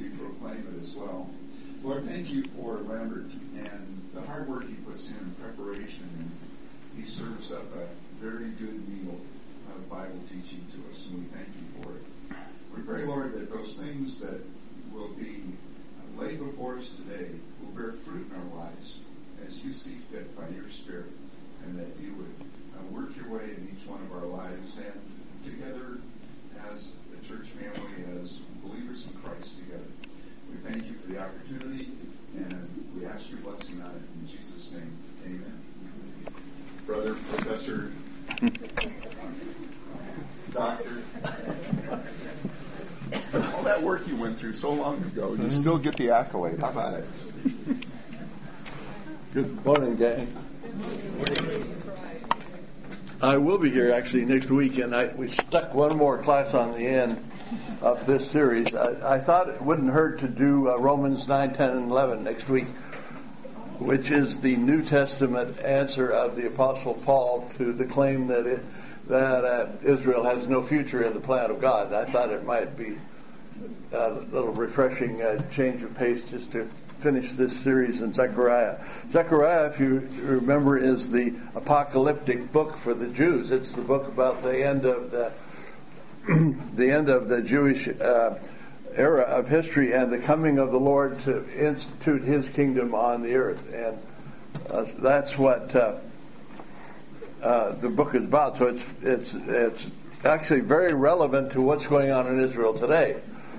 we proclaim it as well. Lord, thank you for Lambert and the hard work he puts in preparation, and he serves up a very good meal of Bible teaching to us, and we thank you for it. We pray, Lord, that those things that will be laid before us today will bear fruit in our lives as you see fit by your Spirit, and that you would work your way in each one of our lives, and together as a church family, as believers in Christ together. We thank you for the opportunity, and we ask your blessing on it in Jesus' name. Amen. Brother, Professor, Doctor, all that work you went through so long ago, you still get the accolade. How about it? Good morning, gang. I will be here actually next week, and we stuck one more class on the end of this series. I thought it wouldn't hurt to do Romans 9, 10, and 11 next week, which is the New Testament answer of the Apostle Paul to the claim that Israel has no future in the plan of God. I thought it might be a little refreshing change of pace just to finish this series in Zechariah. Zechariah, if you remember, is the apocalyptic book for the Jews. It's the book about the end of the Jewish era of history and the coming of the Lord to institute His kingdom on the earth, and that's what the book is about. So it's actually very relevant to what's going on in Israel today.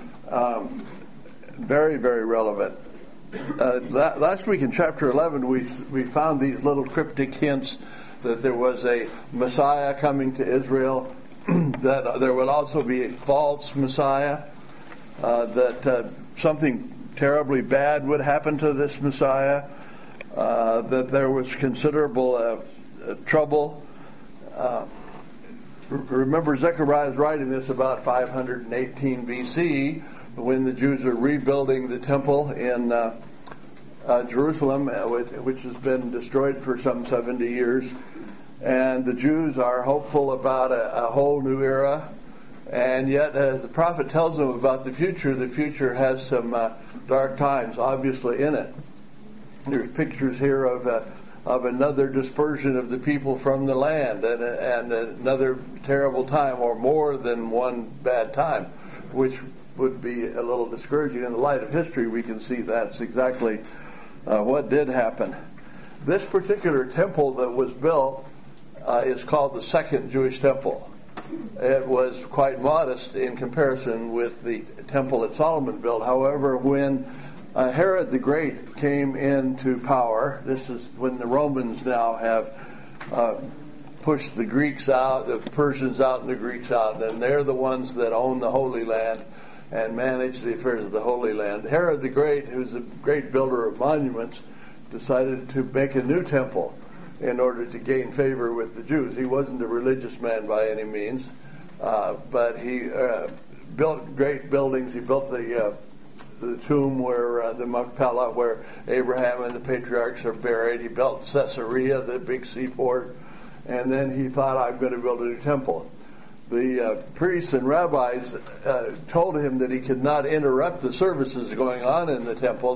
Very, very relevant. Last week in chapter 11, we found these little cryptic hints that there was a Messiah coming to Israel, that there would also be a false Messiah, that something terribly bad would happen to this Messiah, that there was considerable trouble. Remember, Zechariah is writing this about 518 BC, when the Jews are rebuilding the temple in Jerusalem, which has been destroyed for some 70 years. And the Jews are hopeful about a whole new era. And yet, as the prophet tells them about the future has some dark times, obviously, in it. There's pictures here of another dispersion of the people from the land, and another terrible time, or more than one bad time, which would be a little discouraging. In the light of history, we can see that's exactly what did happen. This particular temple that was built is called the Second Jewish Temple. It was quite modest in comparison with the temple that Solomon built. However, when Herod the Great came into power, this is when the Romans now have pushed the Greeks out, the Persians out and the Greeks out, and they're the ones that own the Holy Land and manage the affairs of the Holy Land. Herod the Great, who's a great builder of monuments, decided to make a new temple in order to gain favor with the Jews. He wasn't a religious man by any means, but he built great buildings. He built the tomb where the Machpelah, where Abraham and the patriarchs are buried. He built Caesarea, the big seaport, and then he thought, I'm going to build a new temple. The priests and rabbis told him that he could not interrupt the services going on in the temple,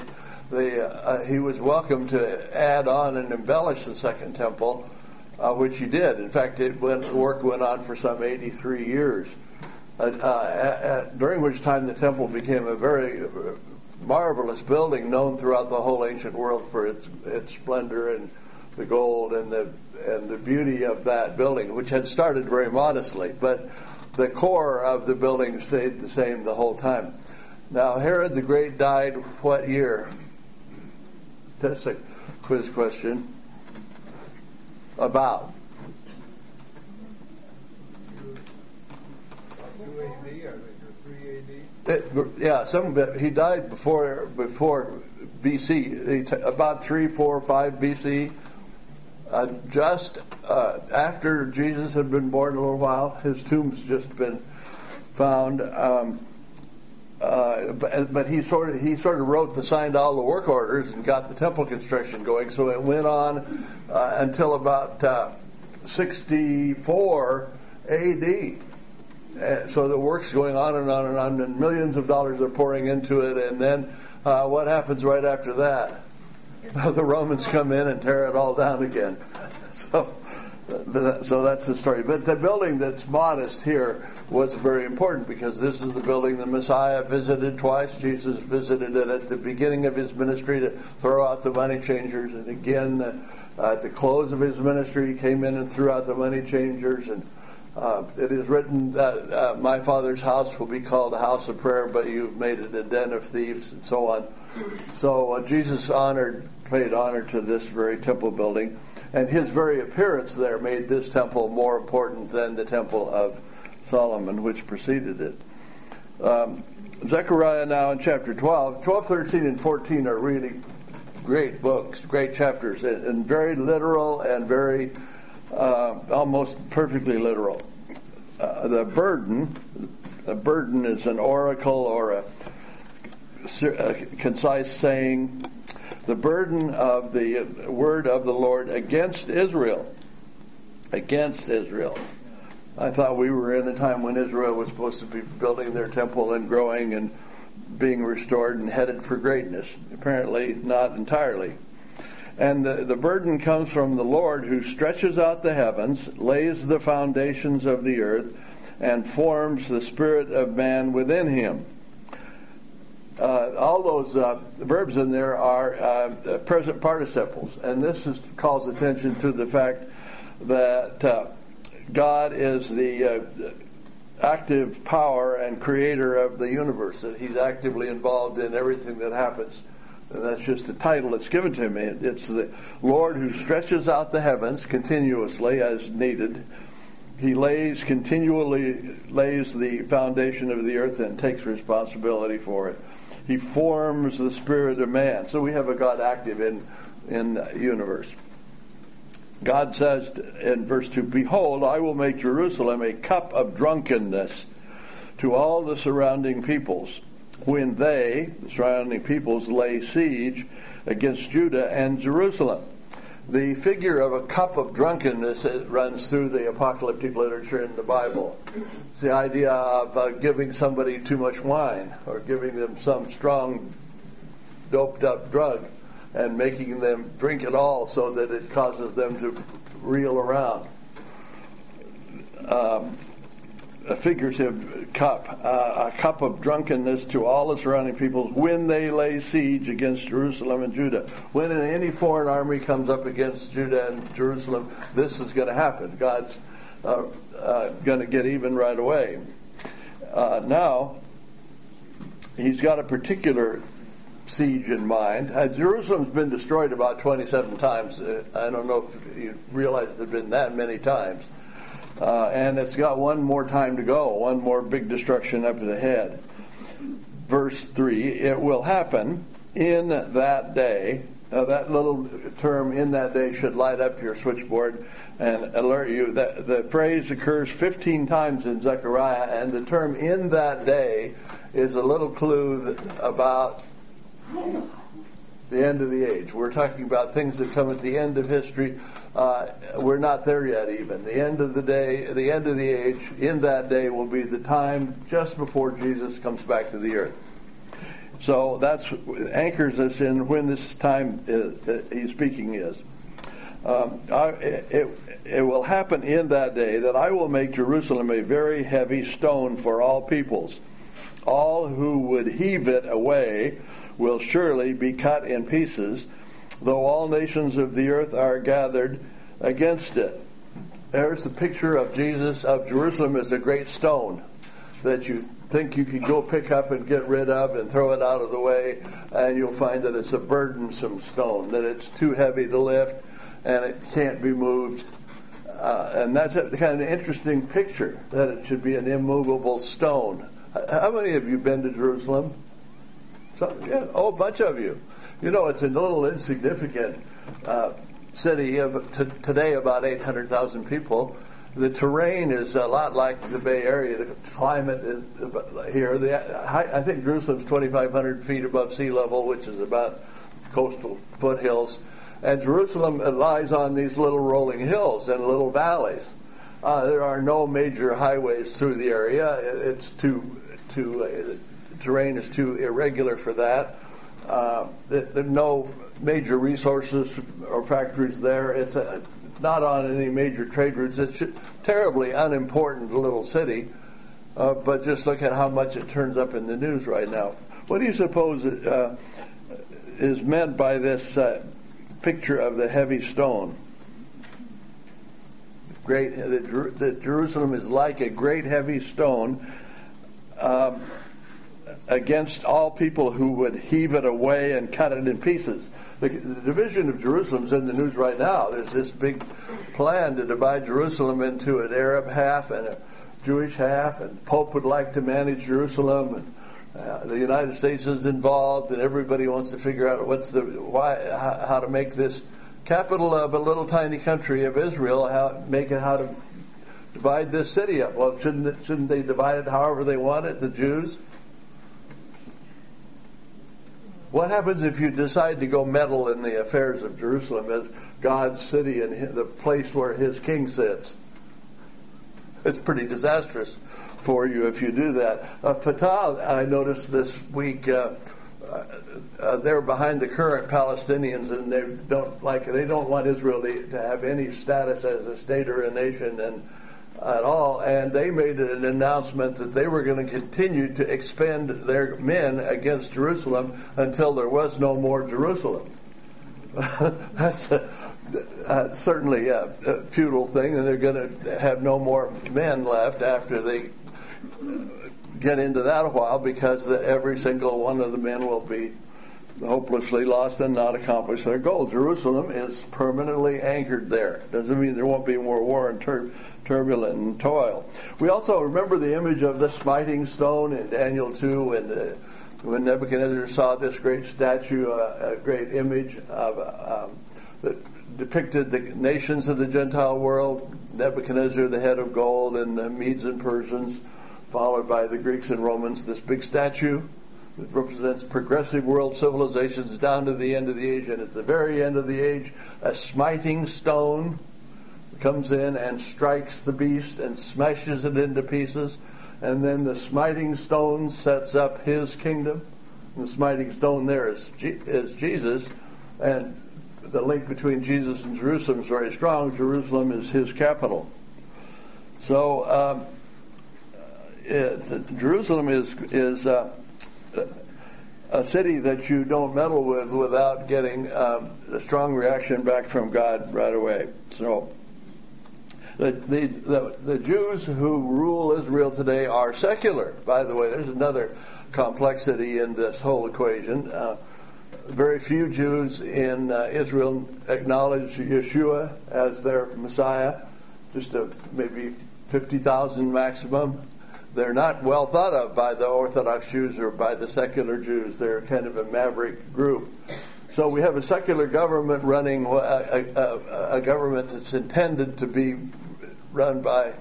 that he was welcome to add on and embellish the second temple, which he did. In fact, the work went on for some 83 years, during which time the temple became a very marvelous building known throughout the whole ancient world for its splendor and the gold and the beauty of that building, which had started very modestly, but the core of the building stayed the same the whole time. Now, Herod the Great died what year? That's a quiz question. About. 2 AD, I think, or 3 AD. Yeah, some of it. He died before BC, about 3, 4, 5 BC. Just after Jesus had been born a little while. His tomb's just been found. But he sort of wrote the signed all the work orders and got the temple construction going. So it went on until about 64 AD. So the work's going on and on and on, and millions of dollars are pouring into it. And then what happens right after that? The Romans come in and tear it all down again. So that's the story. But the building that's modest here was very important, because this is the building the Messiah visited twice. Jesus visited it at the beginning of his ministry to throw out the money changers, and again at the close of his ministry he came in and threw out the money changers. And it is written that my Father's house will be called a house of prayer, but you've made it a den of thieves, and so on. So Jesus paid honor to this very temple building, and his very appearance there made this temple more important than the temple of Solomon, which preceded it. Zechariah now in chapter 12. 12, 13, and 14 are really great books, great chapters, and very literal and very almost perfectly literal. The burden is an oracle or a concise saying. The burden of the word of the Lord against Israel. Against Israel. I thought we were in a time when Israel was supposed to be building their temple and growing and being restored and headed for greatness. Apparently not entirely. And the burden comes from the Lord, who stretches out the heavens, lays the foundations of the earth, and forms the spirit of man within him. All those verbs in there are present participles, and this calls attention to the fact that God is the active power and creator of the universe, that he's actively involved in everything that happens. And that's just a title that's given to him. It's the Lord who stretches out the heavens continuously as needed. He continually lays the foundation of the earth and takes responsibility for it. He forms the spirit of man. So we have a God active in the universe. God says in verse 2, "Behold, I will make Jerusalem a cup of drunkenness to all the surrounding peoples, when they," the surrounding peoples, "lay siege against Judah and Jerusalem." The figure of a cup of drunkenness runs through the apocalyptic literature in the Bible. It's the idea of giving somebody too much wine, or giving them some strong, doped-up drug, and making them drink it all so that it causes them to reel around. A figurative cup, a cup of drunkenness to all the surrounding peoples when they lay siege against Jerusalem and Judah. When any foreign army comes up against Judah and Jerusalem, this is going to happen. God's going to get even right away. Now, he's got a particular siege in mind. Jerusalem's been destroyed about 27 times. I don't know if you realize there have been that many times. And it's got one more time to go, one more big destruction up ahead. Verse 3, "It will happen in that day." Now that little term, "in that day," should light up your switchboard and alert you that the phrase occurs 15 times in Zechariah, and the term "in that day" is a little clue about the end of the age. We're talking about things that come at the end of history. We're not there yet even. The end of the day, the end of the age, in that day will be the time just before Jesus comes back to the earth. So that's anchors us in when this time he's speaking is. It will happen in that day that I will make Jerusalem a very heavy stone for all peoples. All who would heave it away will surely be cut in pieces, though all nations of the earth are gathered against it. There's a picture of Jesus, of Jerusalem as a great stone that you think you could go pick up and get rid of and throw it out of the way, and you'll find that it's a burdensome stone, that it's too heavy to lift and it can't be moved. And that's a kind of interesting picture, that it should be an immovable stone. How many of you been to Jerusalem? A bunch of you. You know, it's a little insignificant city of today, about 800,000 people. The terrain is a lot like the Bay Area. The climate is here. I think Jerusalem's 2,500 feet above sea level, which is about coastal foothills. And Jerusalem lies on these little rolling hills and little valleys. There are no major highways through the area. It's the terrain is too irregular for that. There are no major resources or factories there. It's not on any major trade routes. It's a terribly unimportant little city, but just look at how much it turns up in the news right now. What do you suppose is meant by this picture of the heavy stone? That Jerusalem is like a great heavy stone against all people who would heave it away and cut it in pieces. The division of Jerusalem is in the news right now. There's this big plan to divide Jerusalem into an Arab half and a Jewish half, and the Pope would like to manage Jerusalem, and the United States is involved, and everybody wants to figure out how to make this capital of a little tiny country of Israel, how to divide this city up. Well, shouldn't they divide it however they want it, the Jews? What happens if you decide to go meddle in the affairs of Jerusalem as God's city and the place where His king sits? It's pretty disastrous for you if you do that. Fatah, I noticed this week, they're behind the current Palestinians, and they don't want Israel to have any status as a state or a nation at all. And they made an announcement that they were going to continue to expend their men against Jerusalem until there was no more Jerusalem. That's certainly a futile thing, and they're going to have no more men left after they get into that a while, because every single one of the men will be hopelessly lost and not accomplish their goal. Jerusalem is permanently anchored there. Doesn't mean there won't be more war and turbulence and toil. We also remember the image of the smiting stone in Daniel 2, and when Nebuchadnezzar saw this great statue, a great image of that depicted the nations of the Gentile world. Nebuchadnezzar, the head of gold, and the Medes and Persians, followed by the Greeks and Romans. This big statue that represents progressive world civilizations down to the end of the age. And at the very end of the age, a smiting stone comes in and strikes the beast and smashes it into pieces. And then the smiting stone sets up His kingdom. And the smiting stone there is Jesus. And the link between Jesus and Jerusalem is very strong. Jerusalem is His capital. So Jerusalem is a city that you don't meddle with without getting a strong reaction back from God right away. So the Jews who rule Israel today are secular. By the way, there's another complexity in this whole equation. Very few Jews in Israel acknowledge Yeshua as their Messiah, just maybe 50,000 maximum. They're not well thought of by the Orthodox Jews or by the secular Jews. They're kind of a maverick group. So we have a secular government running a government that's intended to be run by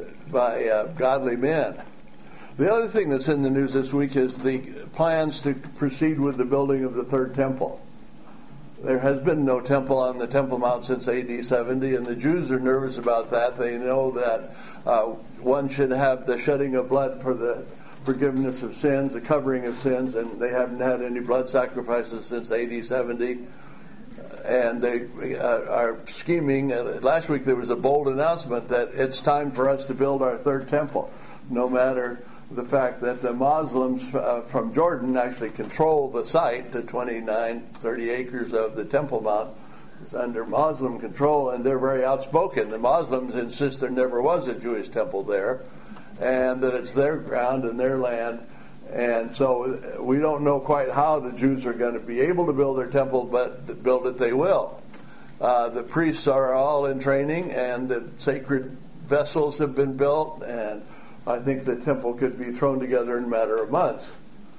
godly men. The other thing that's in the news this week is the plans to proceed with the building of the third temple. There has been no temple on the Temple Mount since AD 70, and the Jews are nervous about that. They know that one should have the shedding of blood for the forgiveness of sins, the covering of sins, and they haven't had any blood sacrifices since AD 70. And they are scheming. Last week there was a bold announcement that it's time for us to build our third temple, no matter the fact that the Muslims from Jordan actually control the site, the 30 acres of the Temple Mount is under Muslim control, and they're very outspoken. The Muslims insist there never was a Jewish temple there, and that it's their ground and their land. And so we don't know quite how the Jews are going to be able to build their temple, but build it they will. The priests are all in training, and the sacred vessels have been built, and I think the temple could be thrown together in a matter of months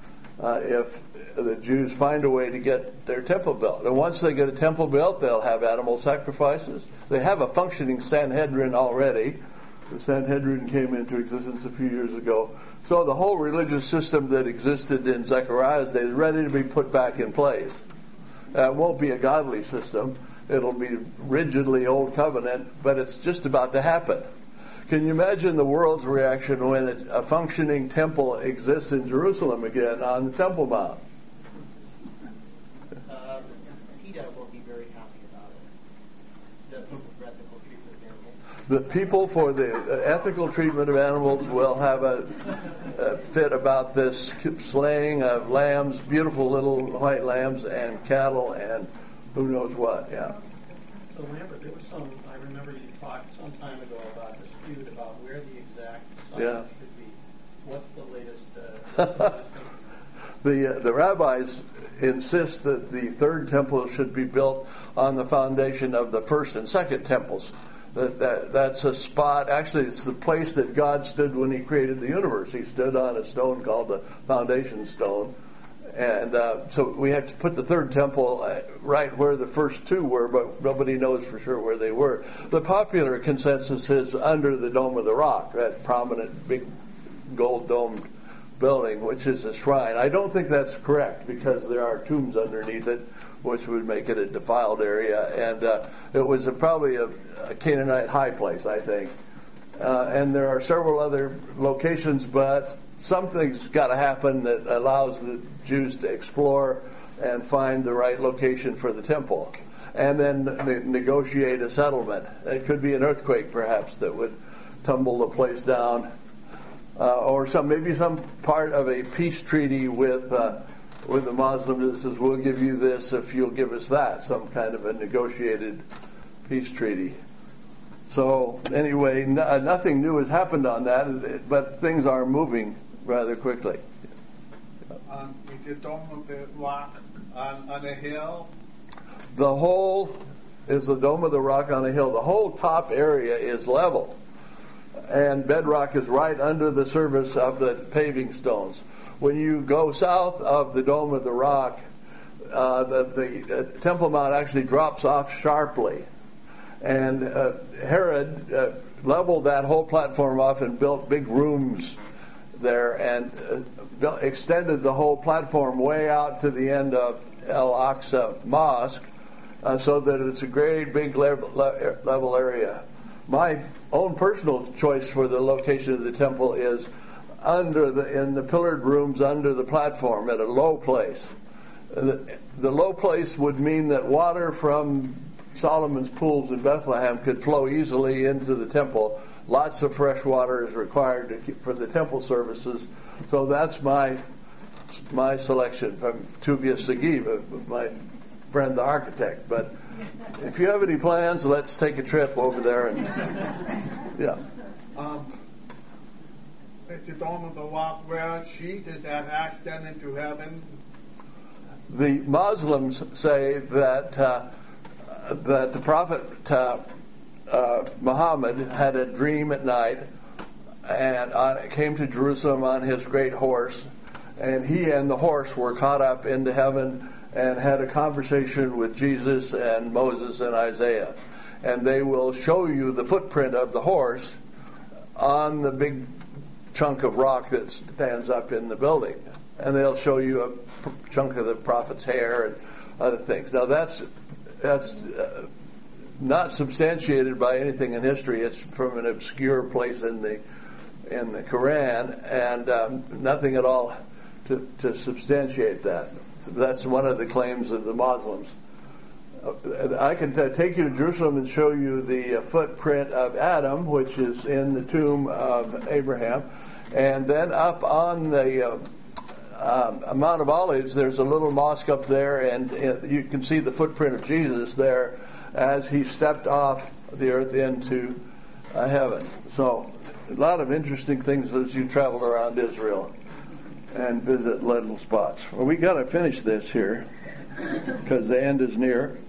if the Jews find a way to get their temple built. And once they get a temple built, they'll have animal sacrifices. They have a functioning Sanhedrin already. The Sanhedrin came into existence a few years ago. So the whole religious system that existed in Zechariah's day is ready to be put back in place. It won't be a godly system. It'll be rigidly old covenant, but it's just about to happen. Can you imagine the world's reaction when a functioning temple exists in Jerusalem again on the Temple Mount? PETA will be very happy about it. The people for ethical treatment of animals. The people for the ethical treatment of animals will have a fit about this slaying of lambs, beautiful little white lambs, and cattle, and who knows what. Yeah. So Lambert, there was some. I remember you talked some time ago about a dispute about where the exact site should be. What's the latest? The rabbis insist that the third temple should be built on the foundation of the first and second temples. That's a spot. Actually, it's the place that God stood when He created the universe. He stood on a stone called the foundation stone. And so we had to put the third temple right where the first two were, but nobody knows for sure where they were. The popular consensus is under the Dome of the Rock, that prominent big gold-domed building, which is a shrine. I don't think that's correct because there are tombs underneath it, which would make it a defiled area. And it was probably a Canaanite high place, I think. And there are several other locations, but something's got to happen that allows the Jews to explore and find the right location for the temple, and then negotiate a settlement. It could be an earthquake, perhaps, that would tumble the place down, or maybe some part of a peace treaty with the Muslims that says, we'll give you this if you'll give us that, some kind of a negotiated peace treaty. So anyway, nothing new has happened on that, but things are moving rather quickly. Is the Dome of the Rock on a hill? The whole is the Dome of the Rock on a hill. The whole top area is level, and bedrock is right under the surface of the paving stones. When you go south of the Dome of the Rock, the Temple Mount actually drops off sharply. And Herod leveled that whole platform off and built big rooms there and extended the whole platform way out to the end of Al-Aqsa Mosque so that it's a great big level area. My own personal choice for the location of the temple is in the pillared rooms under the platform at a low place. The low place would mean that water from Solomon's pools in Bethlehem could flow easily into the temple. Lots of fresh water is required for the temple services. So that's my selection from Tuvia Sagib, my friend the architect. But if you have any plans, let's take a trip over there. And yeah. The Dome of the Rock where Jesus had ascended into heaven. The Muslims say that the Prophet Muhammad had a dream at night and came to Jerusalem on his great horse, and he and the horse were caught up into heaven and had a conversation with Jesus and Moses and Isaiah. And they will show you the footprint of the horse on the big chunk of rock that stands up in the building. And they'll show you a chunk of the prophet's hair and other things. Now that's not substantiated by anything in history. It's from an obscure place in the Quran, and nothing at all to substantiate that. So that's one of the claims of the Muslims. I can take you to Jerusalem and show you the footprint of Adam, which is in the tomb of Abraham, and then up on the Mount of Olives, there's a little mosque up there, and you can see the footprint of Jesus there as he stepped off the earth into heaven. So a lot of interesting things as you travel around Israel and visit little spots. Well, we got to finish this here because the end is near.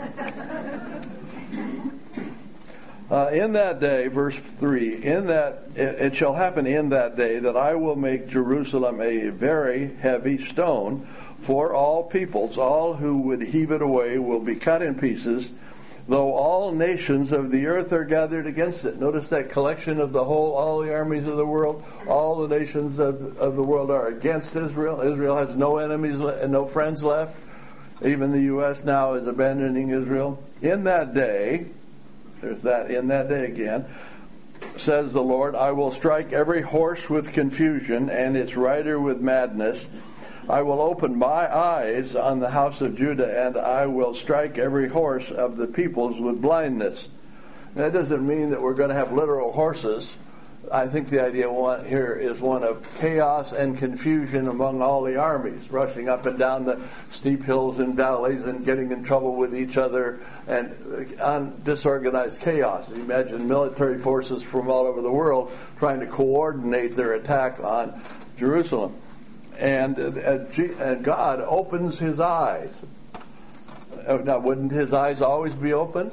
In that day, verse 3, in that it shall happen in that day that I will make Jerusalem a very heavy stone for all peoples. All who would heave it away will be cut in pieces, though all nations of the earth are gathered against it. Notice that collection of all the armies of the world, all the nations of the world are against Israel. Israel has no enemies and no friends left. Even the U.S. now is abandoning Israel. In that day, there's that in that day again, says the Lord, I will strike every horse with confusion and its rider with madness. I will open my eyes on the house of Judah, and I will strike every horse of the peoples with blindness. That doesn't mean that we're going to have literal horses. I think the idea here is one of chaos and confusion among all the armies, rushing up and down the steep hills and valleys and getting in trouble with each other, and on disorganized chaos. Imagine military forces from all over the world trying to coordinate their attack on Jerusalem. And God opens his eyes. Now, wouldn't his eyes always be open?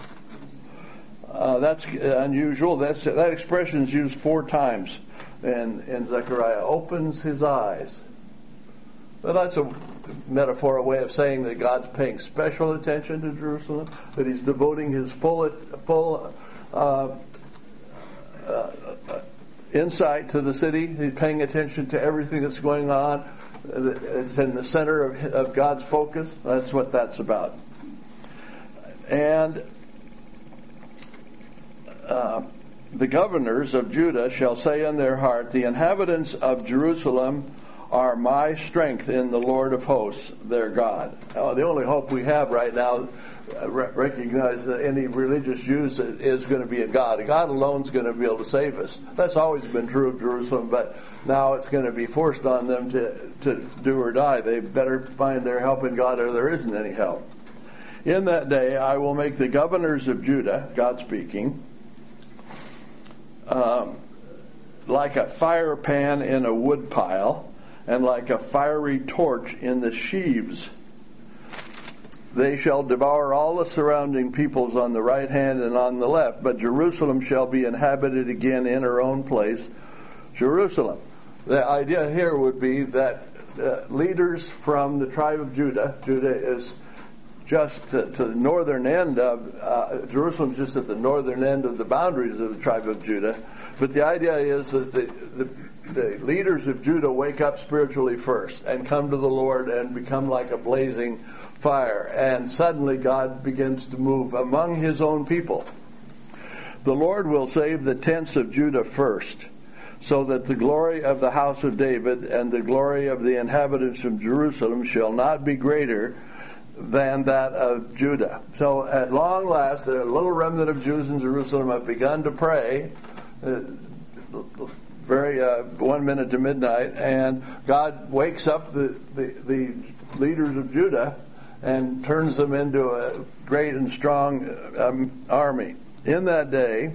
That's unusual. That expression is used 4 times in Zechariah. Opens his eyes. Well, that's a metaphor, a way of saying that God's paying special attention to Jerusalem, that he's devoting his full insight to the city. He's paying attention to everything that's going on. It's in the center of God's focus. That's what that's about. And the governors of Judah shall say in their heart, the inhabitants of Jerusalem are my strength in the Lord of hosts, their God. The only hope we have right now, recognize that any religious Jews is going to be in God. God alone is going to be able to save us. That's always been true of Jerusalem, but now it's going to be forced on them to do or die. They better find their help in God, or there isn't any help. In that day I will make the governors of Judah, God speaking, like a fire pan in a wood pile, and like a fiery torch in the sheaves. They shall devour all the surrounding peoples on the right hand and on the left, but Jerusalem shall be inhabited again in her own place, Jerusalem. The idea here would be that leaders from the tribe of Judah is just to the northern end of, Jerusalem's just at the northern end of the boundaries of the tribe of Judah. But the idea is that the leaders of Judah wake up spiritually first and come to the Lord and become like a blazing fire. And suddenly God begins to move among his own people. The Lord will save the tents of Judah first, so that the glory of the house of David and the glory of the inhabitants of Jerusalem shall not be greater than that of Judah. So at long last, the little remnant of Jews in Jerusalem have begun to pray, 1 minute to midnight, and God wakes up the leaders of Judah and turns them into a great and strong army. In that day,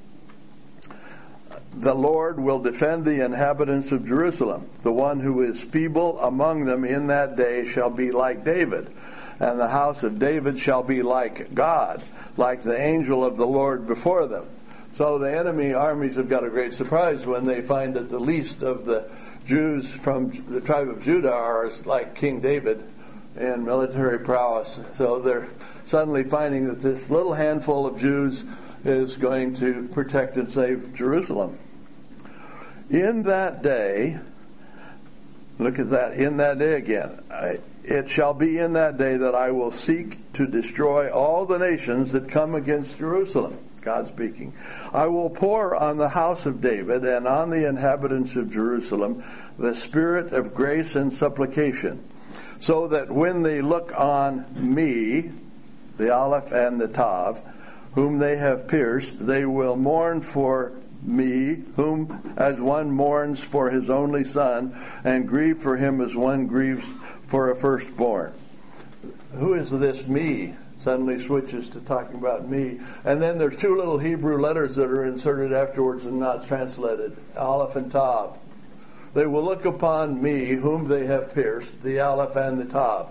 the Lord will defend the inhabitants of Jerusalem. The one who is feeble among them in that day shall be like David, and the house of David shall be like God, like the angel of the Lord before them. So the enemy armies have got a great surprise when they find that the least of the Jews from the tribe of Judah are like King David in military prowess. So they're suddenly finding that this little handful of Jews is going to protect and save Jerusalem. In that day, look at that, in that day again, it shall be in that day that I will seek to destroy all the nations that come against Jerusalem. God speaking. I will pour on the house of David and on the inhabitants of Jerusalem the spirit of grace and supplication, so that when they look on me, the Aleph and the Tav, whom they have pierced, they will mourn for me, whom as one mourns for his only son, and grieve for him as one grieves for a firstborn. Who is this me? Suddenly switches to talking about me. And then there's 2 little Hebrew letters that are inserted afterwards and not translated, Aleph and Tav. They will look upon me, whom they have pierced, the Aleph and the Tav.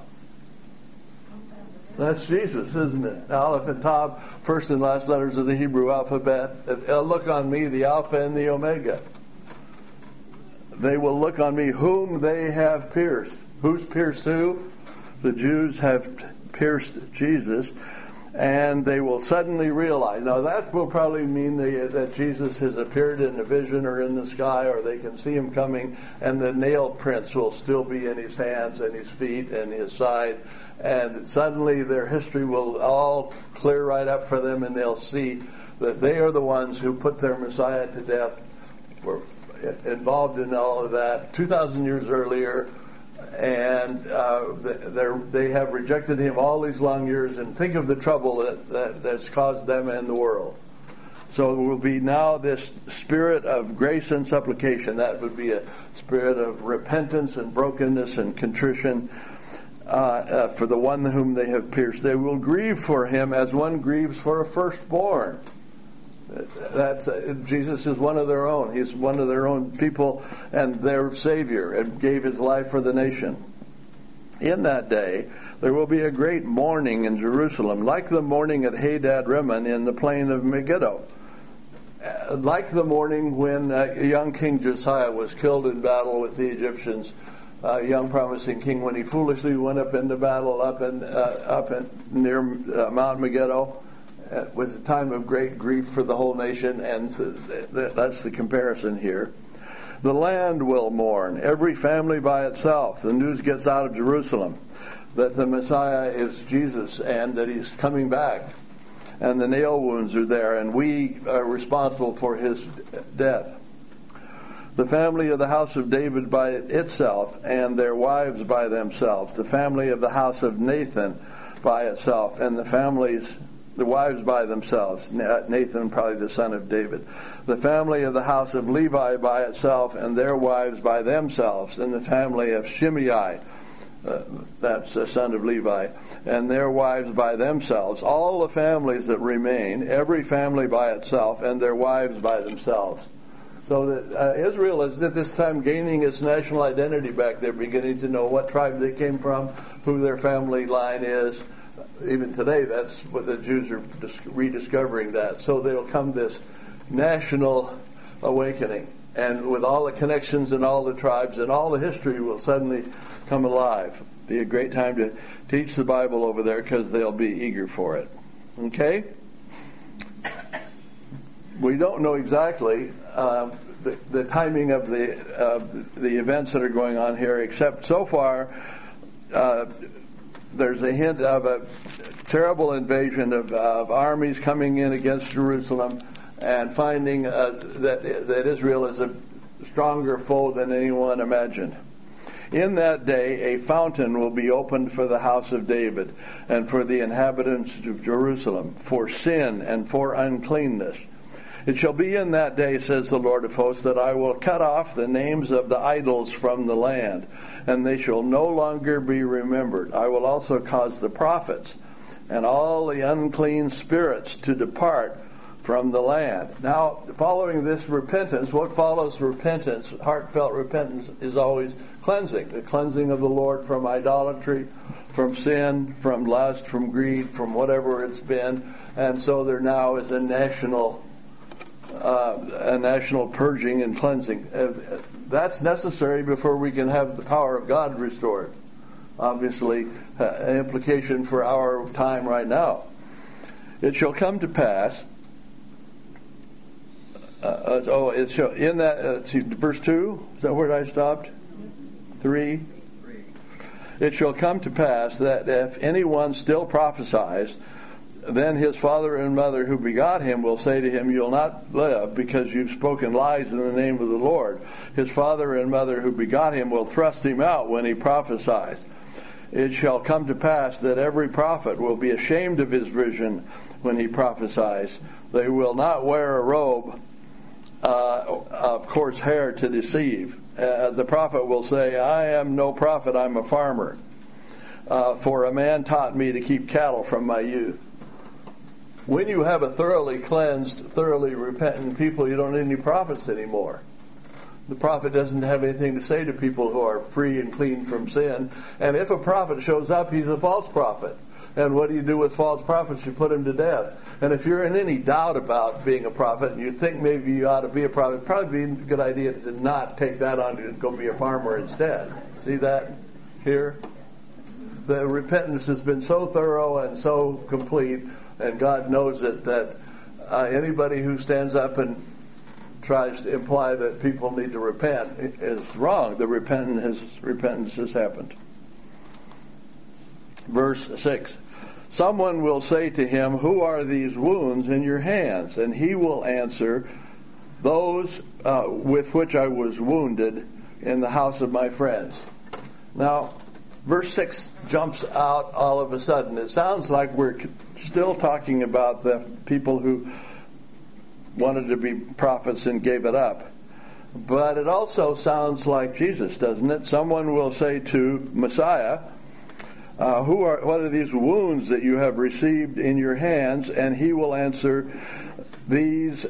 That's Jesus, isn't it? Aleph and Tav, first and last letters of the Hebrew alphabet. They'll look on me, the Alpha and the Omega. They will look on me, whom they have pierced. Who's pierced who? The Jews have pierced Jesus, and they will suddenly realize. Now that will probably mean that Jesus has appeared in a vision or in the sky, or they can see him coming, and the nail prints will still be in his hands and his feet and his side, and suddenly their history will all clear right up for them, and they'll see that they are the ones who put their Messiah to death, were involved in all of that 2,000 years earlier, and they have rejected him all these long years, and think of the trouble that's caused them and the world. So it will be now this spirit of grace and supplication. That would be a spirit of repentance and brokenness and contrition for the one whom they have pierced. They will grieve for him as one grieves for a firstborn. Jesus is one of their own. He's one of their own people and their Savior, and gave his life for the nation. In that day, there will be a great mourning in Jerusalem, like the mourning at Hadad Rimmon in the plain of Megiddo. Like the mourning when young King Josiah was killed in battle with the Egyptians, young promising king, when he foolishly went up into battle up near Mount Megiddo. It was a time of great grief for the whole nation, and so that's the comparison here. The land will mourn, every family by itself. The news gets out of Jerusalem that the Messiah is Jesus and that he's coming back. And the nail wounds are there, and we are responsible for his death. The family of the house of David by itself, and their wives by themselves. The family of the house of Nathan by itself, and the wives by themselves. Nathan, probably the son of David. The family of the house of Levi by itself, and their wives by themselves. And the family of Shimei, that's the son of Levi, and their wives by themselves. All the families that remain, every family by itself, and their wives by themselves. So that Israel is at this time gaining its national identity back. They're beginning to know what tribe they came from, who their family line is. Even today, that's what the Jews are rediscovering that. So there'll come this national awakening. And with all the connections and all the tribes and all the history will suddenly come alive. Be a great time to teach the Bible over there because they'll be eager for it. Okay? We don't know exactly the timing of the events that are going on here, except so far there's a hint of a terrible invasion of armies coming in against Jerusalem, and finding that Israel is a stronger foe than anyone imagined. In that day, a fountain will be opened for the house of David and for the inhabitants of Jerusalem, for sin and for uncleanness. It shall be in that day, says the Lord of hosts, that I will cut off the names of the idols from the land, and they shall no longer be remembered. I will also cause the prophets and all the unclean spirits to depart from the land. Now, following this repentance, what follows repentance, heartfelt repentance, is always cleansing. The cleansing of the Lord from idolatry, from sin, from lust, from greed, from whatever it's been. And so there now is a national purging and cleansing. That's necessary before we can have the power of God restored. Obviously, an implication for our time right now. It shall come to pass. It shall in that verse 2. Is that where I stopped? 3. It shall come to pass that if anyone still prophesies, then his father and mother who begot him will say to him, "You'll not live because you've spoken lies in the name of the Lord." His father and mother who begot him will thrust him out when he prophesies. It shall come to pass that every prophet will be ashamed of his vision when he prophesies. They will not wear a robe of coarse hair to deceive. The prophet will say, "I am no prophet, I'm a farmer. For a man taught me to keep cattle from my youth." When you have a thoroughly cleansed, thoroughly repentant people, you don't need any prophets anymore. The prophet doesn't have anything to say to people who are free and clean from sin. And if a prophet shows up, he's a false prophet. And what do you do with false prophets? You put him to death. And if you're in any doubt about being a prophet and you think maybe you ought to be a prophet, it'd probably be a good idea to not take that on and go be a farmer instead. See that here? The repentance has been so thorough and so complete, and God knows it, that anybody who stands up and tries to imply that people need to repent is wrong. The repentance has happened. Verse 6. Someone will say to him, who are these wounds in your hands? And he will answer, those with which I was wounded in the house of my friends. Now, verse 6 jumps out all of a sudden. It sounds like we're still talking about the people who wanted to be prophets and gave it up. But it also sounds like Jesus, doesn't it? Someone will say to Messiah, what are these wounds that you have received in your hands? And he will answer, these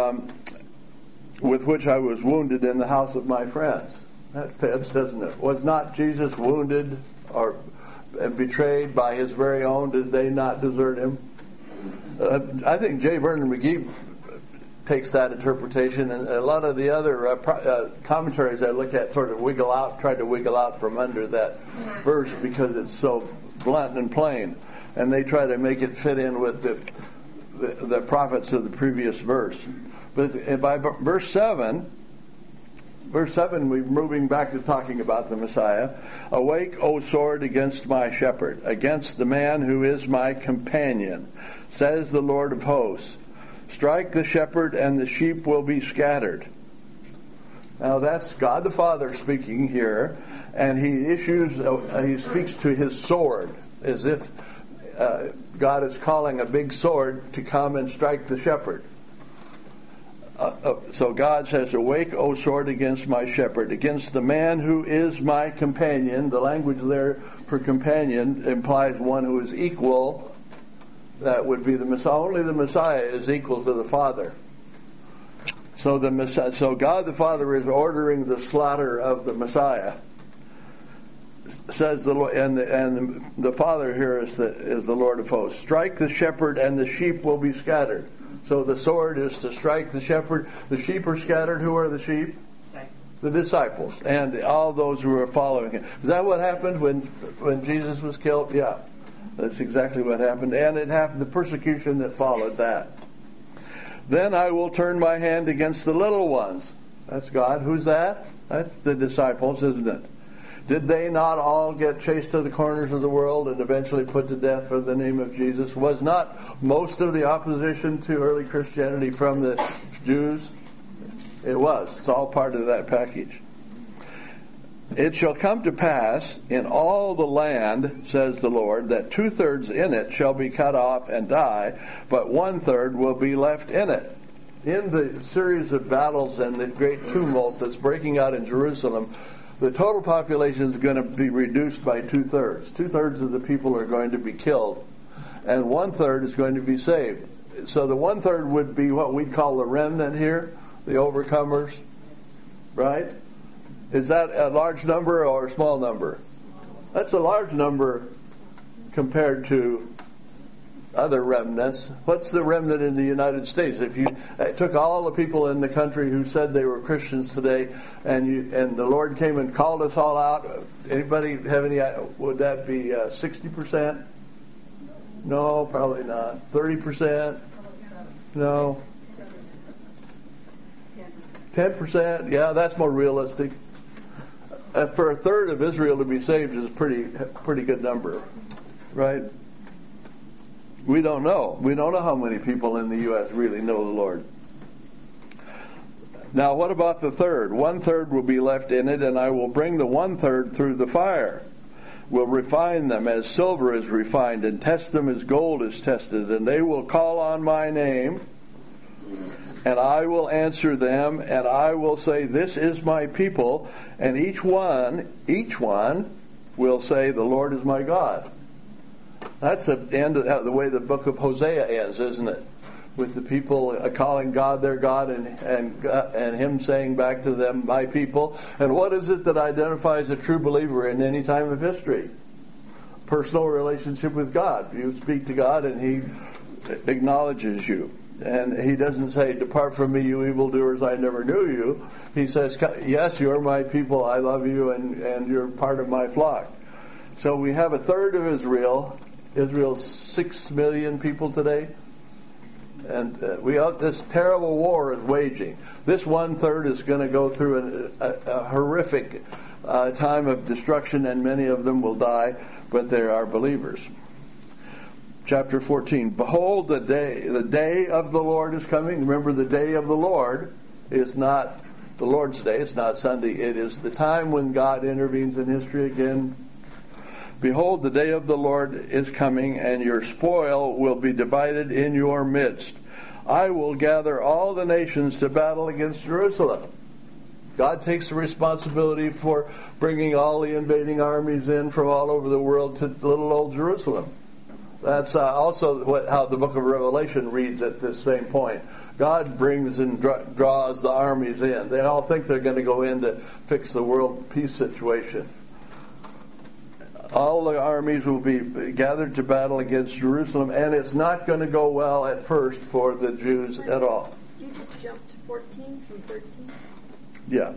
with which I was wounded in the house of my friends. That fits, doesn't it? Was not Jesus wounded or betrayed by his very own? Did they not desert him? I think J. Vernon McGee takes that interpretation, and a lot of the other commentaries I look at sort of try to wiggle out from under that verse because it's so blunt and plain, and they try to make it fit in with the prophets of the previous verse. But by verse 7, we're moving back to talking about the Messiah. Awake, O sword, against my shepherd, against the man who is my companion, says the Lord of hosts. Strike the shepherd, and the sheep will be scattered. Now that's God the Father speaking here, and he speaks to his sword, as if God is calling a big sword to come and strike the shepherd. So God says, awake, O sword, against my shepherd, against the man who is my companion. The language there for companion implies one who is equal. That would be the Messiah. Only the Messiah is equal to the Father. So God the Father is ordering the slaughter of the Messiah. Says the Lord, and the Father here is the Lord of hosts. Strike the shepherd, and the sheep will be scattered. So the sword is to strike the shepherd. The sheep are scattered. Who are the sheep? The disciples and all those who are following him. Is that what happened when Jesus was killed? Yeah. That's exactly what happened. And it happened, the persecution that followed that. Then I will turn my hand against the little ones. That's God. Who's that? That's the disciples, isn't it? Did they not all get chased to the corners of the world and eventually put to death for the name of Jesus? Was not most of the opposition to early Christianity from the Jews? It was. It's all part of that package. It shall come to pass in all the land, says the Lord, that 2/3 in it shall be cut off and die, but 1/3 will be left in it. In the series of battles and the great tumult that's breaking out in Jerusalem, the total population is going to be reduced by 2/3. 2/3 of the people are going to be killed, and 1/3 is going to be saved. So the 1/3 would be what we call the remnant here, the overcomers, right? Is that a large number or a small number? That's a large number compared to other remnants. What's the remnant in the United States? If you took all the people in the country who said they were Christians today, and the Lord came and called us all out, anybody have any? Would that be 60%? No, probably not. 30%? No. 10%? Yeah, that's more realistic. For 1/3 of Israel to be saved is a pretty good number, right? We don't know. We don't know how many people in the U.S. really know the Lord. Now, what about the 1/3? 1/3 will be left in it, and I will bring the 1/3 through the fire. Will refine them as silver is refined, and test them as gold is tested. And they will call on my name, and I will answer them, and I will say, this is my people. And each one will say, the Lord is my God. That's the end of the way the book of Hosea ends, isn't it? With the people calling God their God, and him saying back to them, my people. And what is it that identifies a true believer in any time of history? Personal relationship with God. You speak to God and he acknowledges you. And he doesn't say, depart from me, you evildoers, I never knew you. He says, yes, you're my people, I love you, and you're part of my flock. So we have 1/3 of Israel. Israel's 6 million people today. And this terrible war is waging. This 1/3 is going to go through a horrific time of destruction, and many of them will die, but they are believers. chapter 14. Behold, the day of the Lord is coming. Remember, the day of the Lord is not the Lord's day. It's not Sunday. It is the time when God intervenes in history again. Behold, the day of the Lord is coming, and your spoil will be divided in your midst. I will gather all the nations to battle against Jerusalem. God takes the responsibility for bringing all the invading armies in from all over the world to little old Jerusalem. That's also how the book of Revelation reads at this same point. God brings and draws the armies in. They all think they're going to go in to fix the world peace situation. All the armies will be gathered to battle against Jerusalem, and it's not going to go well at first for the Jews at all. You just jumped to 14 from 13? Yeah.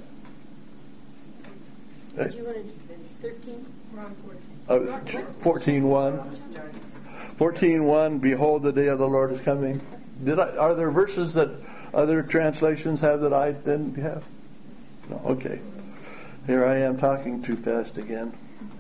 Did you want to do 13? We're on 14. 14:1. 14:1. Behold, the day of the Lord is coming. Are there verses that other translations have that I didn't have? No. Okay. Here I am talking too fast again.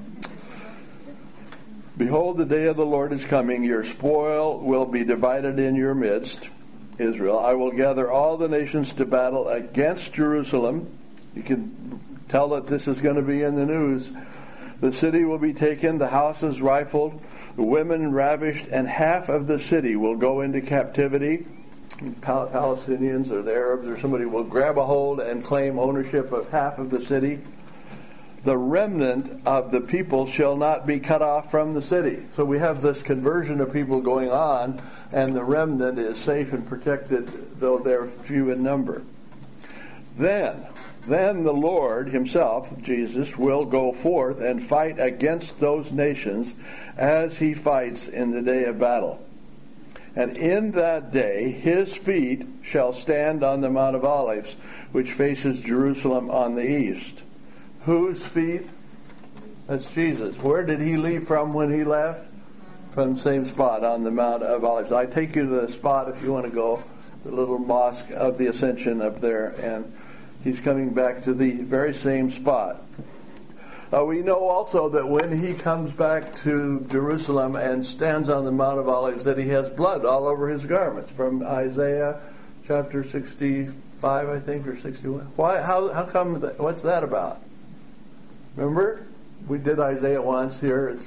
Behold, the day of the Lord is coming. Your spoil will be divided in your midst, Israel. I will gather all the nations to battle against Jerusalem. You can tell that this is going to be in the news. The city will be taken, the houses rifled, the women ravished, and half of the city will go into captivity. Palestinians or the Arabs or somebody will grab a hold and claim ownership of half of the city. The remnant of the people shall not be cut off from the city. So we have this conversion of people going on, and the remnant is safe and protected, though they're few in number. Then the Lord himself, Jesus, will go forth and fight against those nations as he fights in the day of battle. And in that day his feet shall stand on the Mount of Olives, which faces Jerusalem on the east. Whose feet? That's Jesus. Where did he leave from when he left? From the same spot on the Mount of Olives. I take you to the spot if you want to go, the little mosque of the Ascension up there, and he's coming back to the very same spot. We know also that when he comes back to Jerusalem and stands on the Mount of Olives that he has blood all over his garments, from Isaiah chapter 65, I think, or 61. Why? How come? What's that about? Remember? We did Isaiah once here. It's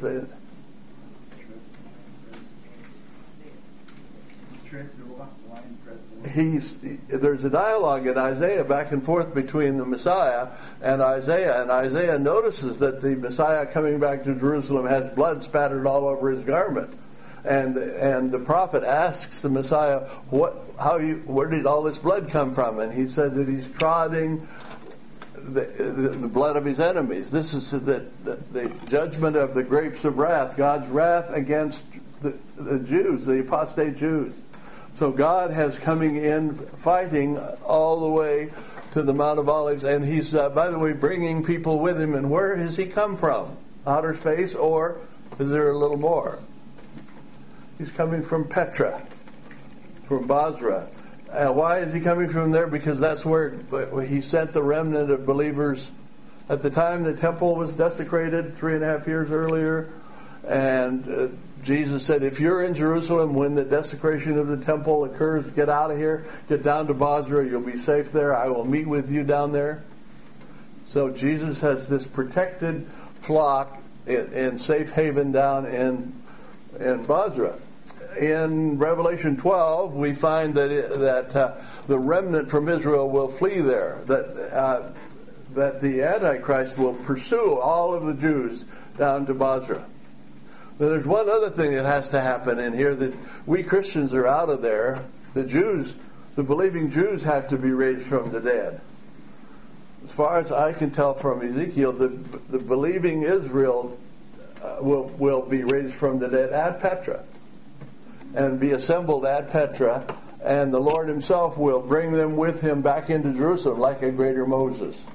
there's a dialogue in Isaiah back and forth between the Messiah and Isaiah notices that the Messiah coming back to Jerusalem has blood spattered all over his garment, and the prophet asks the Messiah, where did all this blood come from? And he said that he's trotting the blood of his enemies. This is the judgment of the grapes of wrath, God's wrath against the Jews, the apostate Jews. So God has coming in, fighting all the way to the Mount of Olives, and he's, by the way, bringing people with him. And where has he come from? Outer space, or is there a little more? He's coming from Petra, from Basra. Why is he coming from there? Because that's where he sent the remnant of believers. At the time the temple was desecrated 3.5 years earlier, and Jesus said, if you're in Jerusalem when the desecration of the temple occurs, get out of here, get down to Basra, you'll be safe there, I will meet with you down there. So Jesus has this protected flock in safe haven down in Basra. In Revelation 12, we find that the remnant from Israel will flee there, that the Antichrist will pursue all of the Jews down to Basra. But there's one other thing that has to happen in here, that we Christians are out of there. The Jews, the believing Jews, have to be raised from the dead. As far as I can tell from Ezekiel, the believing Israel will be raised from the dead at Petra and be assembled at Petra, and the Lord himself will bring them with him back into Jerusalem like a greater Moses.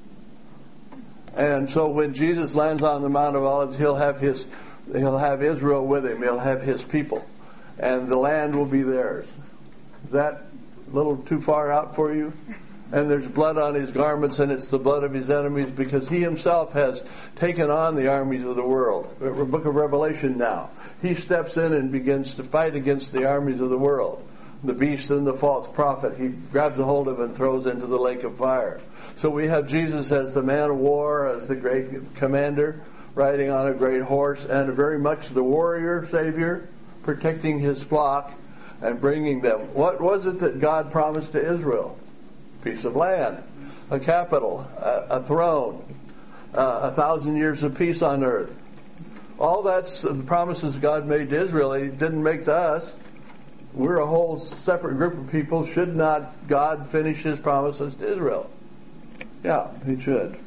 And so when Jesus lands on the Mount of Olives, he'll have Israel with him. He'll have his people. And the land will be theirs. Is that a little too far out for you? and there's blood on his garments, and it's the blood of his enemies, because he himself has taken on the armies of the world. Book of Revelation now. He steps in and begins to fight against the armies of the world. The beast and the false prophet, he grabs a hold of and throws into the lake of fire. So we have Jesus as the man of war, as the great commander, riding on a great horse, and very much the warrior savior, protecting his flock and bringing them. What was it that God promised to Israel? A piece of land, a capital, a throne, 1,000 years of peace on earth. All that's the promises God made to Israel. He didn't make to us. We're a whole separate group of people. Should not God finish his promises to Israel? Yeah, he should.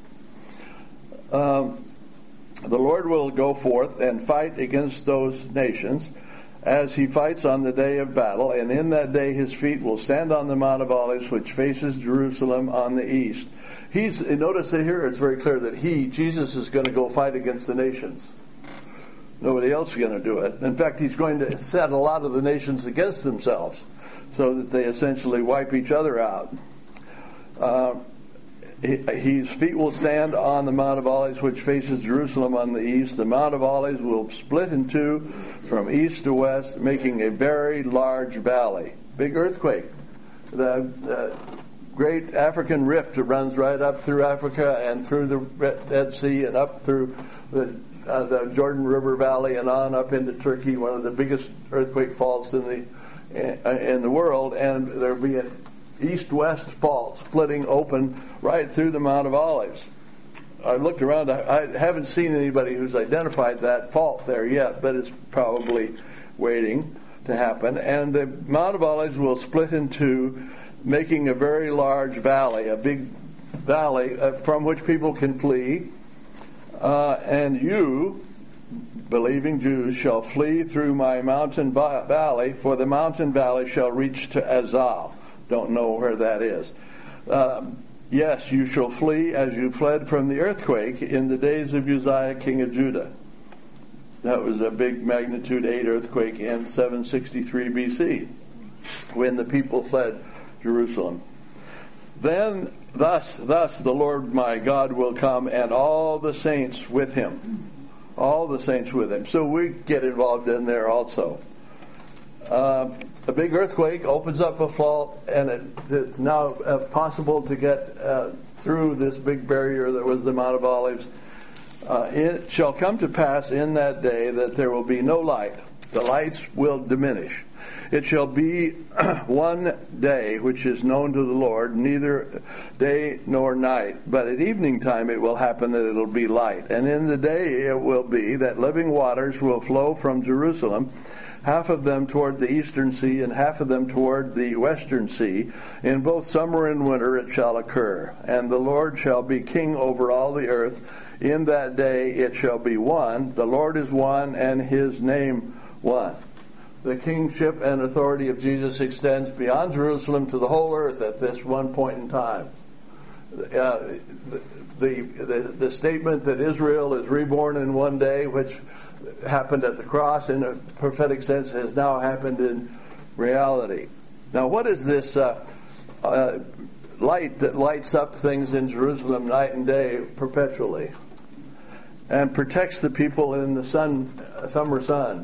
The Lord will go forth and fight against those nations as he fights on the day of battle, and in that day his feet will stand on the Mount of Olives, which faces Jerusalem on the east. Notice that here it's very clear that Jesus, is going to go fight against the nations. Nobody else is going to do it. In fact, he's going to set a lot of the nations against themselves so that they essentially wipe each other out. His feet will stand on the Mount of Olives, which faces Jerusalem on the east. The Mount of Olives will split in two from east to west, making a very large valley. Big earthquake. The great African rift that runs right up through Africa and through the Dead Sea and up through the Jordan River Valley and on up into Turkey, one of the biggest earthquake faults in the world, and there'll be an east-west fault splitting open right through the Mount of Olives. I looked around. I haven't seen anybody who's identified that fault there yet, but it's probably waiting to happen. And the Mount of Olives will split in two, making a very large valley, a big valley from which people can flee. And you, believing Jews, shall flee through my mountain valley, for the mountain valley shall reach to Azal. Don't know where that is. Yes, you shall flee as you fled from the earthquake in the days of Uzziah, king of Judah. That was a big magnitude 8 earthquake in 763 BC when the people fled Jerusalem. Then, thus the Lord my God will come, and all the saints with him. All the saints with him. So we get involved in there also. A big earthquake opens up a fault, and it's now possible to get through this big barrier that was the Mount of Olives. It shall come to pass in that day that there will be no light. The lights will diminish. It shall be one day which is known to the Lord, neither day nor night. But at evening time it will happen that it will be light. And in the day it will be that living waters will flow from Jerusalem, half of them toward the eastern sea and half of them toward the western sea. In both summer and winter it shall occur. And the Lord shall be king over all the earth. In that day it shall be one. The Lord is one, and his name one. The kingship and authority of Jesus extends beyond Jerusalem to the whole earth at this one point in time. The statement that Israel is reborn in one day, which happened at the cross in a prophetic sense, has now happened in reality. Now, what is this light that lights up things in Jerusalem night and day perpetually and protects the people in the summer sun?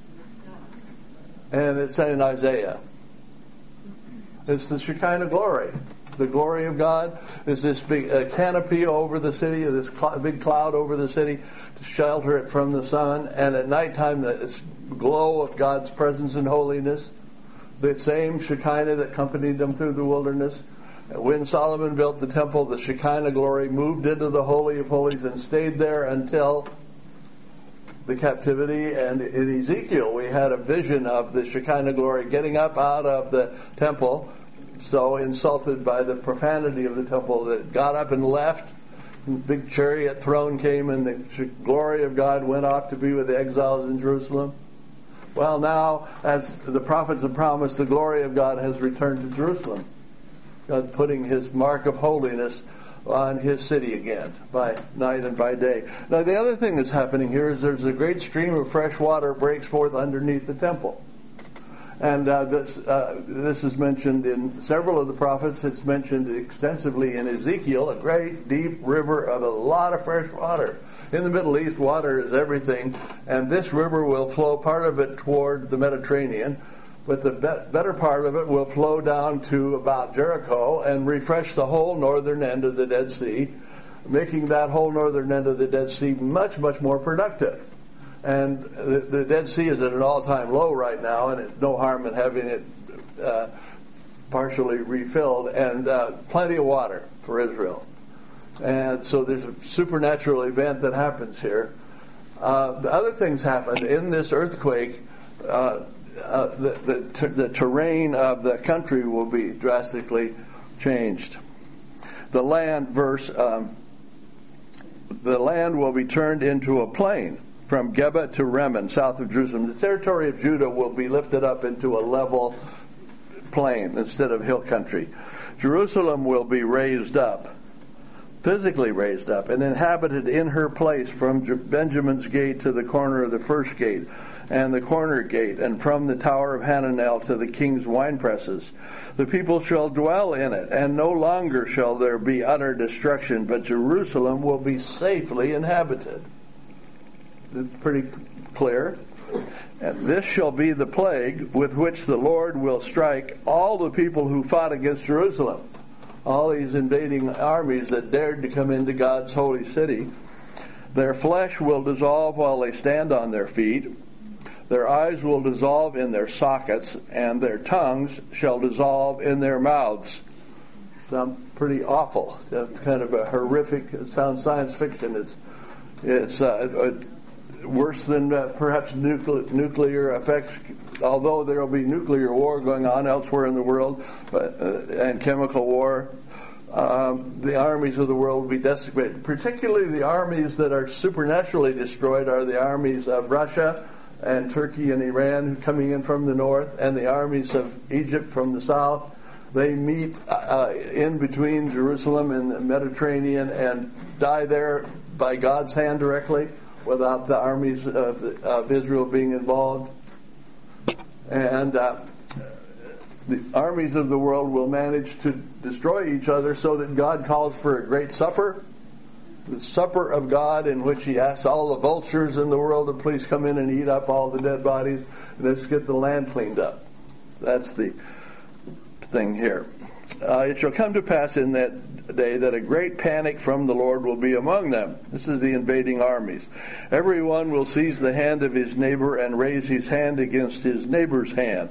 And it's in Isaiah. It's the Shekinah glory. The glory of God is this big canopy over the city, this big cloud over the city to shelter it from the sun. And at nighttime, this glow of God's presence and holiness, the same Shekinah that accompanied them through the wilderness. When Solomon built the temple, the Shekinah glory moved into the Holy of Holies and stayed there until the captivity. And in Ezekiel, we had a vision of the Shekinah glory getting up out of the temple, so insulted by the profanity of the temple that it got up and left. The big chariot throne came, and the glory of God went off to be with the exiles in Jerusalem. Well, now, as the prophets have promised, the glory of God has returned to Jerusalem. God putting his mark of holiness on his city again, by night and by day. Now, the other thing that's happening here is there's a great stream of fresh water breaks forth underneath the temple. And this is mentioned in several of the prophets. It's mentioned extensively in Ezekiel, a great deep river of a lot of fresh water. In the Middle East, water is everything, and this river will flow, part of it toward the Mediterranean, but the better part of it will flow down to about Jericho and refresh the whole northern end of the Dead Sea, making that whole northern end of the Dead Sea much, much more productive. And the Dead Sea is at an all-time low right now, and it's no harm in having it partially refilled, and plenty of water for Israel. And so there's a supernatural event that happens here. The other things happen in this earthquake. The terrain of the country will be drastically changed. The land will be turned into a plain from Geba to Rimmon, south of Jerusalem. The territory of Judah will be lifted up into a level plain instead of hill country. Jerusalem will be raised up, physically raised up, and inhabited in her place from Benjamin's gate to the corner of the first gate, and the corner gate, and from the tower of Hananel to the king's wine presses. The people shall dwell in it, and no longer shall there be utter destruction, but Jerusalem will be safely inhabited. Pretty clear. And this shall be the plague with which the Lord will strike all the people who fought against Jerusalem. All these invading armies that dared to come into God's holy city. Their flesh will dissolve while they stand on their feet. Their eyes will dissolve in their sockets, and their tongues shall dissolve in their mouths. Sounds pretty awful. That's kind of a horrific. It sounds science fiction. It's worse than perhaps nuclear effects, although there will be nuclear war going on elsewhere in the world, and chemical war. The armies of the world will be decimated. Particularly the armies that are supernaturally destroyed are the armies of Russia and Turkey and Iran coming in from the north, and the armies of Egypt from the south. They meet in between Jerusalem and the Mediterranean and die there by God's hand directly, without the armies of Israel being involved. And the armies of the world will manage to destroy each other so that God calls for a great supper, the supper of God, in which he asks all the vultures in the world to please come in and eat up all the dead bodies, and let's get the land cleaned up. That's the thing here. It shall come to pass in that day that a great panic from the Lord will be among them. This is the invading armies. Everyone will seize the hand of his neighbor and raise his hand against his neighbor's hand.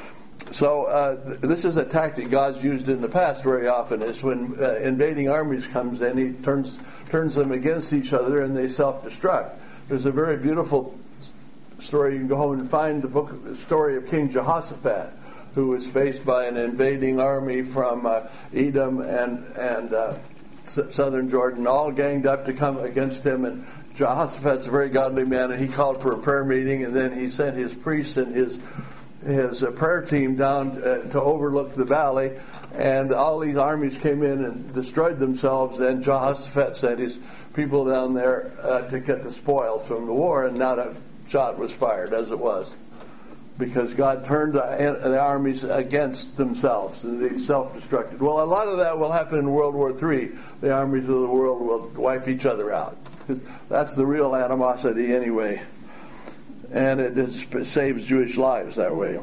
So this is a tactic God's used in the past very often, is when invading armies comes in, he turns them against each other and they self-destruct. There's a very beautiful story. You can go home and find the story of King Jehoshaphat, who was faced by an invading army from Edom and southern Jordan, all ganged up to come against him. And Jehoshaphat's a very godly man, and he called for a prayer meeting, and then he sent his priests and his prayer team down to overlook the valley, and all these armies came in and destroyed themselves. Then Jehoshaphat sent his people down there to get the spoils from the war, and not a shot was fired, as it was, because God turned the armies against themselves, and they self-destructed. Well, a lot of that will happen in World War III. The armies of the world will wipe each other out, because that's the real animosity anyway. And it saves Jewish lives that way.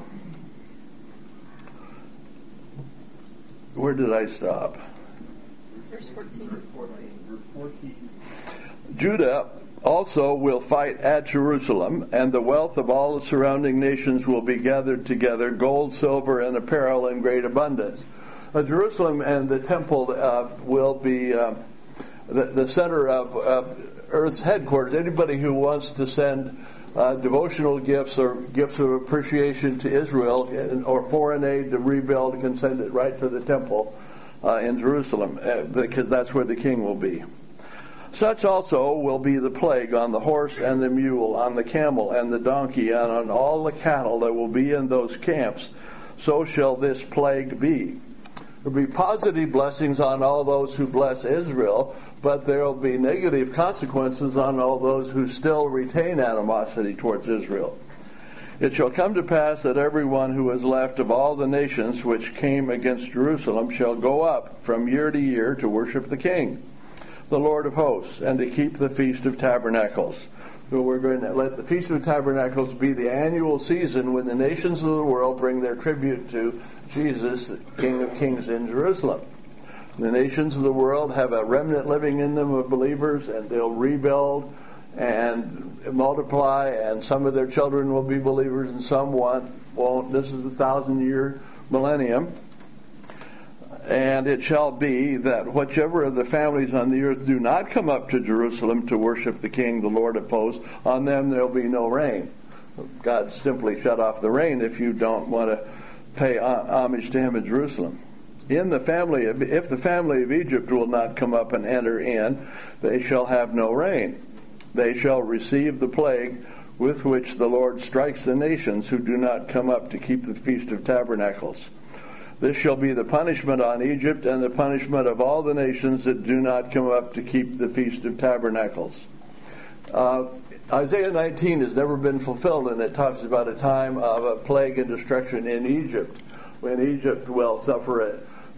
Where did I stop? Verse 14. Judah also will fight at Jerusalem, and the wealth of all the surrounding nations will be gathered together, gold, silver, and apparel in great abundance. Jerusalem and the temple will be the center of Earth's headquarters. Anybody who wants to send devotional gifts or gifts of appreciation to Israel or foreign aid to rebuild can send it right to the temple in Jerusalem, because that's where the king will be. Such also will be the plague on the horse and the mule, on the camel and the donkey, and on all the cattle that will be in those camps. So shall this plague be. There will be positive blessings on all those who bless Israel, but there will be negative consequences on all those who still retain animosity towards Israel. It shall come to pass that everyone who is left of all the nations which came against Jerusalem shall go up from year to year to worship the King, the Lord of hosts, and to keep the Feast of Tabernacles. So we're going to let the Feast of Tabernacles be the annual season when the nations of the world bring their tribute to Jesus, King of Kings in Jerusalem. The nations of the world have a remnant living in them of believers, and they'll rebuild and multiply, and some of their children will be believers and some won't. This is the 1,000-year millennium. And it shall be that whichever of the families on the earth do not come up to Jerusalem to worship the King, the Lord of hosts, on them there will be no rain. God simply shut off the rain if you don't want to pay homage to him in Jerusalem. If the family of Egypt will not come up and enter in, they shall have no rain. They shall receive the plague with which the Lord strikes the nations who do not come up to keep the Feast of Tabernacles. This shall be the punishment on Egypt and the punishment of all the nations that do not come up to keep the Feast of Tabernacles. Isaiah 19 has never been fulfilled, and it talks about a time of a plague and destruction in Egypt, when Egypt will suffer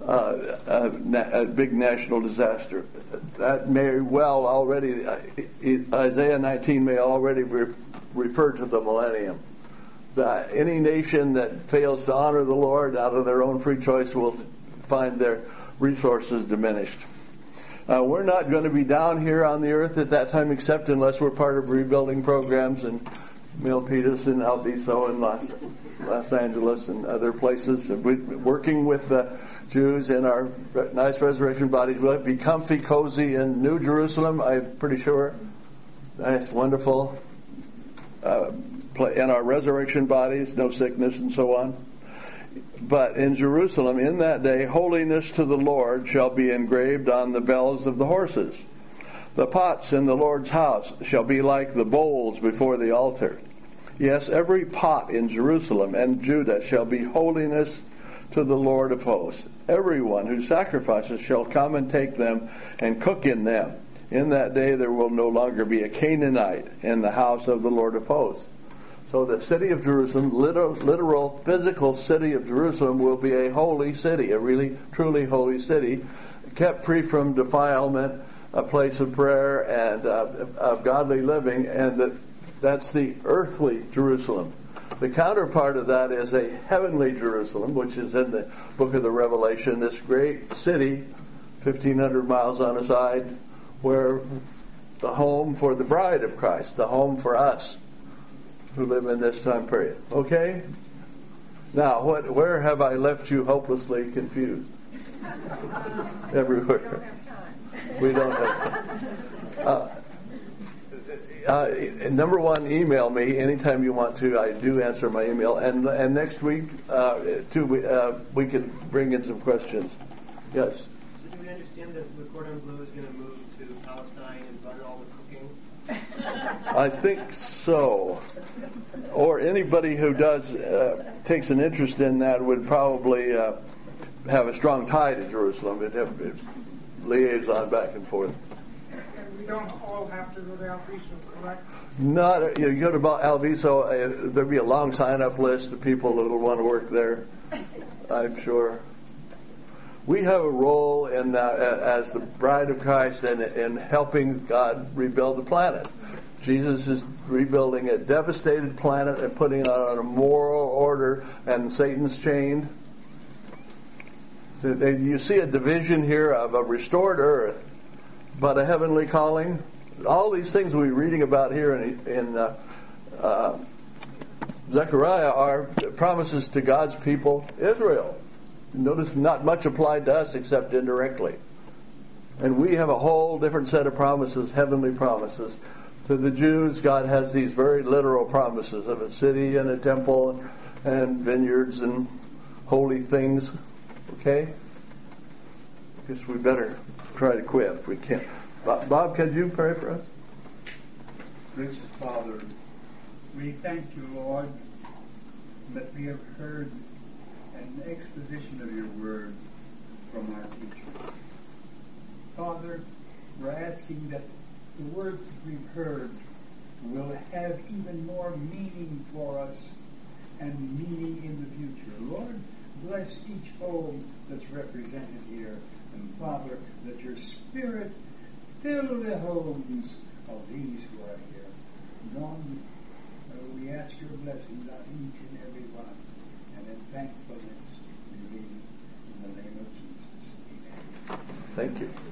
a big national disaster. That may well already, Isaiah 19 may already refer to the millennium. Any nation that fails to honor the Lord out of their own free choice will find their resources diminished. We're not going to be down here on the earth at that time, except unless we're part of rebuilding programs in Milpitas and Alviso and Los Angeles and other places. We're working with the Jews in our nice resurrection bodies. Will it be comfy, cozy in New Jerusalem? I'm pretty sure. Nice, wonderful. In our resurrection bodies, no sickness and so on. But in Jerusalem, in that day, holiness to the Lord shall be engraved on the bells of the horses. The pots in the Lord's house shall be like the bowls before the altar. Yes, every pot in Jerusalem and Judah shall be holiness to the Lord of hosts. Everyone who sacrifices shall come and take them and cook in them. In that day there will no longer be a Canaanite in the house of the Lord of hosts. So the city of Jerusalem, literal physical city of Jerusalem, will be a holy city, a really, truly holy city, kept free from defilement, a place of prayer and of godly living, and that's the earthly Jerusalem. The counterpart of that is a heavenly Jerusalem, which is in the book of the Revelation, this great city, 1,500 miles on a side, where the home for the bride of Christ, the home for us who live in this time period. Okay? Now, where have I left you hopelessly confused? Everywhere. We don't have time. Number one, email me anytime you want to. I do answer my email. And next week, we can bring in some questions. Yes? So do we understand that the Cordon Bleu is going to move to Palestine and run all the cooking? I think so. Or anybody who takes an interest in that would probably have a strong tie to Jerusalem. It's liaison back and forth. And we don't all have to go to Alviso, correct? Not you go to Alviso, there'll be a long sign-up list of people that will want to work there, I'm sure. We have a role in as the bride of Christ in helping God rebuild the planet. Jesus is rebuilding a devastated planet and putting it on a moral order, and Satan's chained. So you see a division here of a restored earth, but a heavenly calling. All these things we're reading about here in Zechariah are promises to God's people, Israel. Notice not much applied to us except indirectly. And we have a whole different set of promises, heavenly promises. To the Jews, God has these very literal promises of a city and a temple and vineyards and holy things. Okay? Guess we better try to quit if we can. Bob, could you pray for us? Gracious Father, we thank you, Lord, that we have heard an exposition of your word from our teacher. Father, we're asking that the words we've heard will have even more meaning for us and meaning in the future. Lord, bless each home that's represented here. And Father, that your Spirit fill the homes of these who are here. Lord, we ask your blessings on each and every one. And in thankfulness, we leave in the name of Jesus. Amen. Thank you.